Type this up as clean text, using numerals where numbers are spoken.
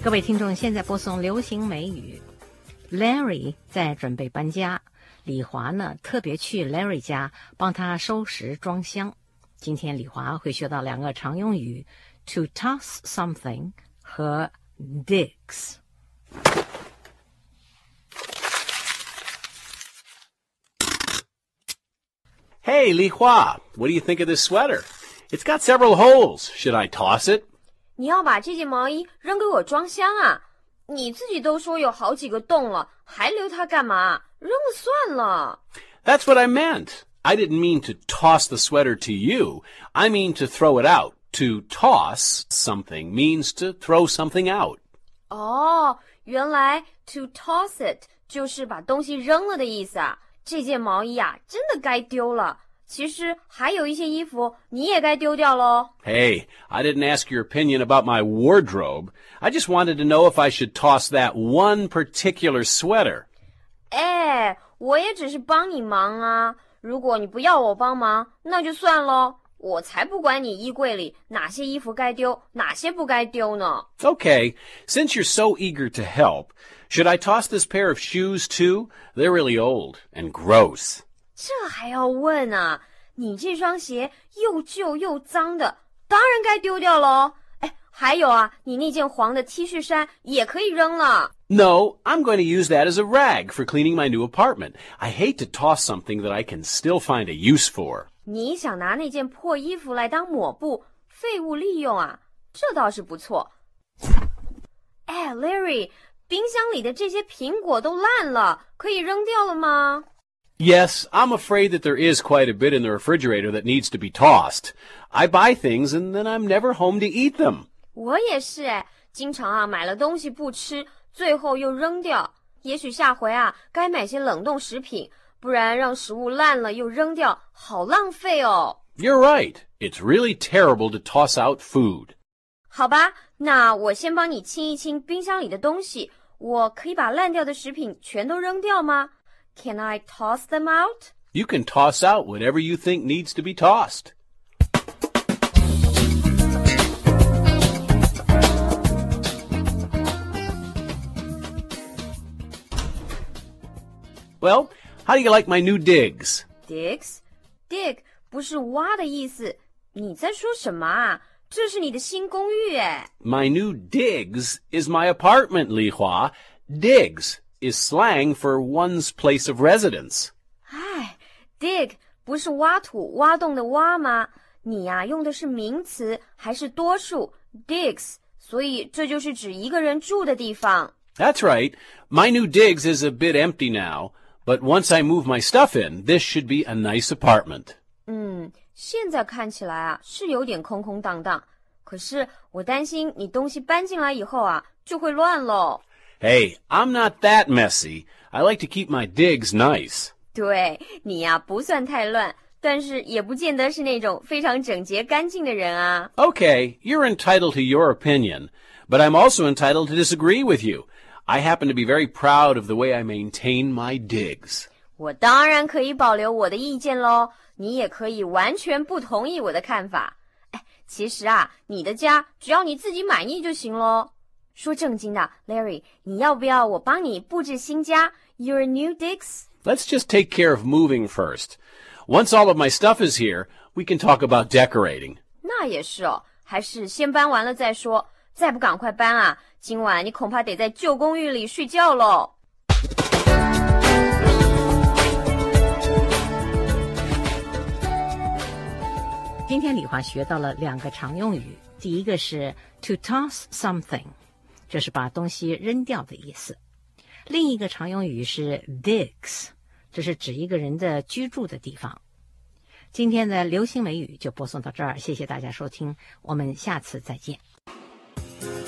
各位听众，现在播送流行美语。Larry 在准备搬家，李华呢特别去 Larry 家帮他收拾装箱。今天李华会学到两个常用语 to toss something 和 digs。 Hey, Li Hua, what do you think of this sweater? It's got several holes. Should I toss it? 你要把这件毛衣扔给我装箱啊？你自己都说有好几个洞了，还留它干嘛？扔了算了。 That's what I meant. I didn't mean to toss the sweater to you. I mean to throw it out. To toss something means to throw something out. 哦，原来 to toss it 就是把东西扔了的意思啊。这件毛衣啊，真的该丢了。其实还有一些衣服你也该丢掉咯。 Hey, I didn't ask your opinion about my wardrobe. I just wanted to know if I should toss that one particular sweater. 哎，我也只是帮你忙啊。如果你不要我帮忙，那就算咯。我才不管你衣柜里哪些衣服该丢，哪些不该丢呢。 Okay, since you're so eager to help, should I toss this pair of shoes too? They're really old and gross. 这还要问啊？你这双鞋又旧又脏的，当然该丢掉咯。哎，还有啊，你那件黄的 T 恤衫也可以扔了。 No, I'm going to use that as a rag for cleaning my new apartment. I hate to toss something that I can still find a use for. 你想拿那件破衣服来当抹布，废物利用啊？这倒是不错。哎 ，Larry， 冰箱里的这些苹果都烂了，可以扔掉了吗？ Yes, I'm afraid that there is quite a bit in the refrigerator that needs to be tossed. I buy things and then I'm never home to eat them. 我也是哎，经常啊买了东西不吃，最后又扔掉。也许下回啊该买些冷冻食品，不然让食物烂了又扔掉，好浪费哦。 You're right. It's really terrible to toss out food. 好吧，那我先帮你清一清冰箱里的东西。我可以把烂掉的食品全都扔掉吗？ Can I toss them out? You can toss out whatever you think needs to be tossed. Well, how do you like my new digs? Digs? Dig 不是挖的意思。你在说什么啊？这是你的新公寓哎。 My new digs is my apartment, Li Hua. Digs is slang for one's place of residence. 哎 ，dig 不是挖土挖洞的挖吗？你呀用的是名词还是多数 digs， 所以这就是指一个人住的地方。 That's right. My new digs is a bit empty now, but once I move my stuff in, this should be a nice apartment. 现在看起来啊是有点空空荡荡，可是我担心你东西搬进来以后啊就会乱咯。 Hey, I'm not that messy. I like to keep my digs nice. 对，你呀不算太乱，但是也不见得是那种非常整洁干净的人啊。 Okay, you're entitled to your opinion, but I'm also entitled to disagree with you. I happen to be very proud of the way I maintain my digs. 我当然可以保留我的意见咯，你也可以完全不同意我的看法。哎，其实啊，你的家只要你自己满意就行咯。说正经的 ，Larry， 你要不要我帮你布置新家 ？Your new digs？ Let's just take care of moving first. Once all of my stuff is here, we can talk about decorating. 那也是哦，还是先搬完了再说。再不赶快搬啊，今晚你恐怕得在旧公寓里睡觉咯。 今天李华学到了两个常用语，第一个是 to toss something， 这是把东西扔掉的意思。另一个常用语是 digs， 这是指一个人的居住的地方。今天的流行美语就播送到这儿，谢谢大家收听，我们下次再见。